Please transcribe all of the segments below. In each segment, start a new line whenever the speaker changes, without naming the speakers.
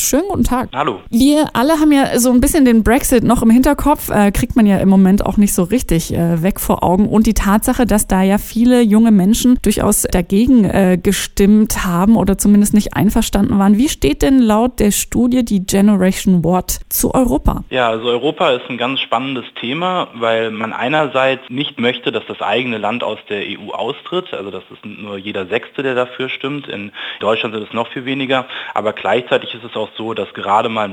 Schönen guten Tag.
Hallo.
Wir alle haben ja so ein bisschen den Brexit noch im Hinterkopf, kriegt man ja im Moment auch nicht so richtig weg vor Augen. Und die Tatsache, dass da ja viele junge Menschen durchaus dagegen gestimmt haben oder zumindest nicht einverstanden waren. Wie steht denn laut der Studie die Generation What zu Europa?
Ja, also Europa ist ein ganz spannendes Thema, weil man einerseits nicht möchte, dass das eigene Land aus der EU austritt. Also das ist nur jeder Sechste, der dafür stimmt. In Deutschland sind es noch viel weniger. Aber gleichzeitig ist es auch so, dass gerade mal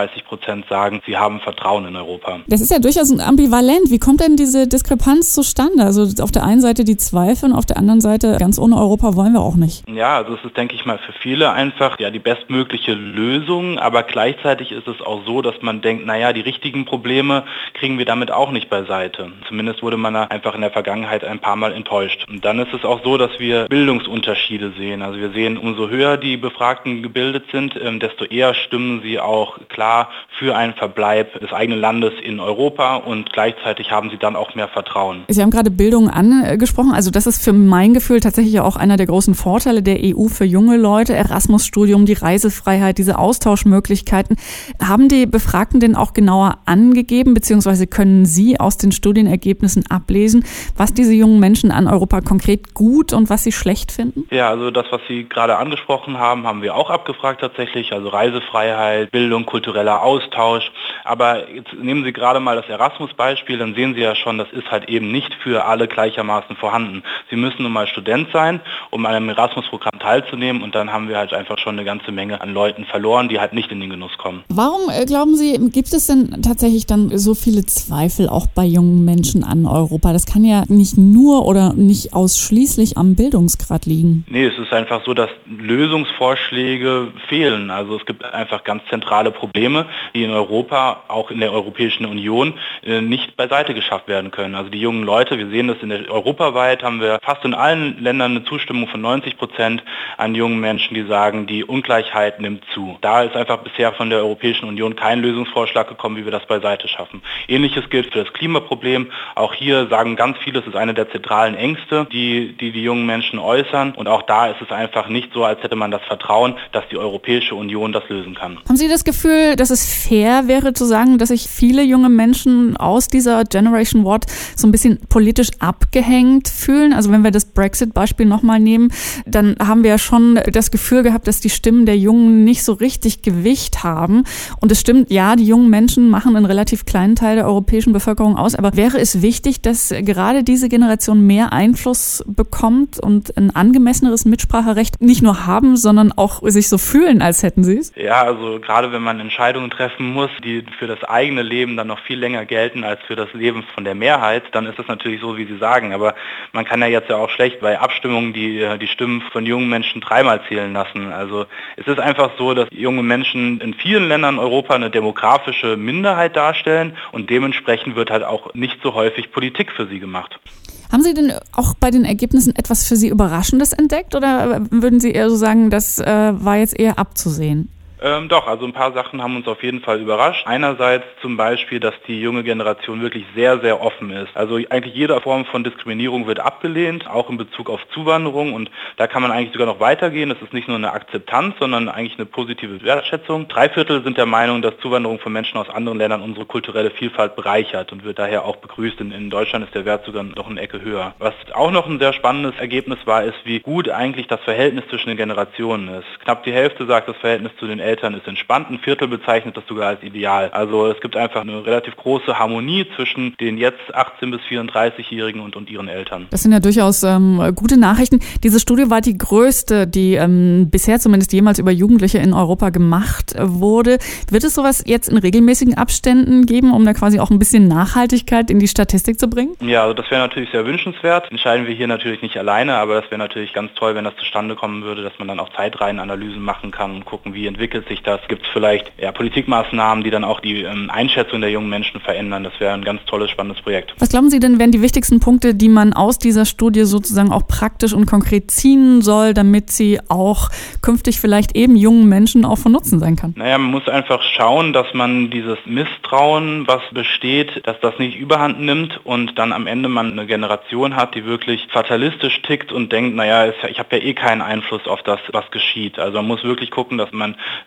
39% sagen, sie haben Vertrauen in Europa.
Das ist ja durchaus ambivalent. Wie kommt denn diese Diskrepanz zustande? Also auf der einen Seite die Zweifel und auf der anderen Seite, ganz ohne Europa wollen wir auch nicht.
Ja, also es ist, denke ich mal, für viele einfach die bestmögliche Lösung. Aber gleichzeitig ist es auch so, dass man denkt, die richtigen Probleme kriegen wir damit auch nicht beiseite. Zumindest wurde man da einfach in der Vergangenheit ein paar Mal enttäuscht. Und dann ist es auch so, dass wir Bildungsunterschiede sehen. Also wir sehen, umso höher die Befragten gebildet sind, desto eher stimmen sie auch klar für einen Verbleib des eigenen Landes in Europa und gleichzeitig haben sie dann auch mehr Vertrauen.
Sie haben gerade Bildung angesprochen. Also das ist für mein Gefühl tatsächlich auch einer der großen Vorteile der EU für junge Leute. Erasmus-Studium, die Reisefreiheit, diese Austauschmöglichkeiten. Haben die Befragten denn auch genauer angegeben, beziehungsweise können Sie aus den Studienergebnissen ablesen, was diese jungen Menschen an Europa konkret gut und was sie schlecht finden?
Ja, also das, was Sie gerade angesprochen haben, haben wir auch abgefragt tatsächlich. Also Reisefreiheit, Bildung, kultureller Austausch. Aber jetzt nehmen Sie gerade mal das Erasmus-Beispiel, dann sehen Sie ja schon, das ist halt eben nicht für alle gleichermaßen vorhanden. Sie müssen nun mal Student sein, um an einem Erasmus-Programm teilzunehmen und dann haben wir halt einfach schon eine ganze Menge an Leuten verloren, die halt nicht in den Genuss kommen.
Warum, glauben Sie, gibt es denn tatsächlich dann so viele Zweifel auch bei jungen Menschen an Europa? Das kann ja nicht nur oder nicht ausschließlich am Bildungsgrad liegen.
Nee, es ist einfach so, dass Lösungsvorschläge fehlen. Also es gibt einfach ganz zentrale Probleme, die in Europa, auch in der Europäischen Union, nicht beiseite geschafft werden können. Also die jungen Leute, wir sehen das europaweit, haben wir fast in allen Ländern eine Zustimmung von 90% an jungen Menschen, die sagen, die Ungleichheit nimmt zu. Da ist einfach bisher von der Europäischen Union kein Lösungsvorschlag gekommen, wie wir das beiseite schaffen. Ähnliches gilt für das Klimaproblem. Auch hier sagen ganz viele, es ist eine der zentralen Ängste, die jungen Menschen äußern. Und auch da ist es einfach nicht so, als hätte man das Vertrauen, dass die Europäische Union das lösen kann.
Haben Sie das Gefühl, dass es fair wäre zu sagen, dass sich viele junge Menschen aus dieser Generation What so ein bisschen politisch abgehängt fühlen? Also wenn wir das Brexit-Beispiel nochmal nehmen, dann haben wir ja schon das Gefühl gehabt, dass die Stimmen der Jungen nicht so richtig Gewicht haben. Und es stimmt, ja, die jungen Menschen machen einen relativ kleinen Teil der europäischen Bevölkerung aus. Aber wäre es wichtig, dass gerade diese Generation mehr Einfluss bekommt und ein angemesseneres Mitspracherecht nicht nur haben, sondern auch sich so fühlen, als hätten sie es?
Ja, also gerade wenn man Entscheidungen treffen muss, die für das eigene Leben dann noch viel länger gelten als für das Leben von der Mehrheit, dann ist das natürlich so, wie Sie sagen. Aber man kann ja jetzt ja auch schlecht bei Abstimmungen die Stimmen von jungen Menschen dreimal zählen lassen. Also es ist einfach so, dass junge Menschen in vielen Ländern Europa eine demografische Minderheit darstellen und dementsprechend wird halt auch nicht so häufig Politik für sie gemacht.
Haben Sie denn auch bei den Ergebnissen etwas für Sie Überraschendes entdeckt oder würden Sie eher so sagen, das war jetzt eher abzusehen?
Doch, also ein paar Sachen haben uns auf jeden Fall überrascht. Einerseits zum Beispiel, dass die junge Generation wirklich sehr, sehr offen ist. Also eigentlich jede Form von Diskriminierung wird abgelehnt, auch in Bezug auf Zuwanderung und da kann man eigentlich sogar noch weitergehen. Das ist nicht nur eine Akzeptanz, sondern eigentlich eine positive Wertschätzung. 3/4 sind der Meinung, dass Zuwanderung von Menschen aus anderen Ländern unsere kulturelle Vielfalt bereichert und wird daher auch begrüßt. In Deutschland ist der Wert sogar noch eine Ecke höher. Was auch noch ein sehr spannendes Ergebnis war, ist, wie gut eigentlich das Verhältnis zwischen den Generationen ist. Knapp die Hälfte sagt, das Verhältnis zu den Eltern ist entspannt, ein Viertel bezeichnet das sogar als ideal. Also es gibt einfach eine relativ große Harmonie zwischen den jetzt 18- bis 34-Jährigen und ihren Eltern.
Das sind ja durchaus gute Nachrichten. Diese Studie war die größte, die bisher zumindest jemals über Jugendliche in Europa gemacht wurde. Wird es sowas jetzt in regelmäßigen Abständen geben, um da quasi auch ein bisschen Nachhaltigkeit in die Statistik zu bringen?
Ja, also das wäre natürlich sehr wünschenswert. Entscheiden wir hier natürlich nicht alleine, aber das wäre natürlich ganz toll, wenn das zustande kommen würde, dass man dann auch Zeitreihenanalysen machen kann und gucken, wie entwickelt sich das. Gibt es vielleicht Politikmaßnahmen, die dann auch die Einschätzung der jungen Menschen verändern. Das wäre ein ganz tolles, spannendes Projekt.
Was glauben Sie denn, wären die wichtigsten Punkte, die man aus dieser Studie sozusagen auch praktisch und konkret ziehen soll, damit sie auch künftig vielleicht eben jungen Menschen auch von Nutzen sein kann?
Naja, man muss einfach schauen, dass man dieses Misstrauen, was besteht, dass das nicht überhand nimmt und dann am Ende man eine Generation hat, die wirklich fatalistisch tickt und denkt, naja, ich habe ja eh keinen Einfluss auf das, was geschieht. Also man muss wirklich gucken, dass man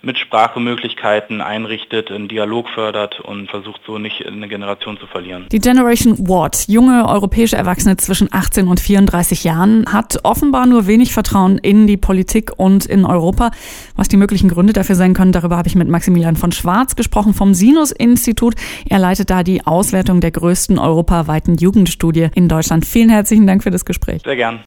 Mitsprachemöglichkeiten einrichtet, einen Dialog fördert und versucht so nicht eine Generation zu verlieren.
Die Generation What, junge europäische Erwachsene zwischen 18 und 34 Jahren, hat offenbar nur wenig Vertrauen in die Politik und in Europa. Was die möglichen Gründe dafür sein können, darüber habe ich mit Maximilian von Schwarz gesprochen vom Sinus-Institut. Er leitet da die Auswertung der größten europaweiten Jugendstudie in Deutschland. Vielen herzlichen Dank für das Gespräch.
Sehr gern.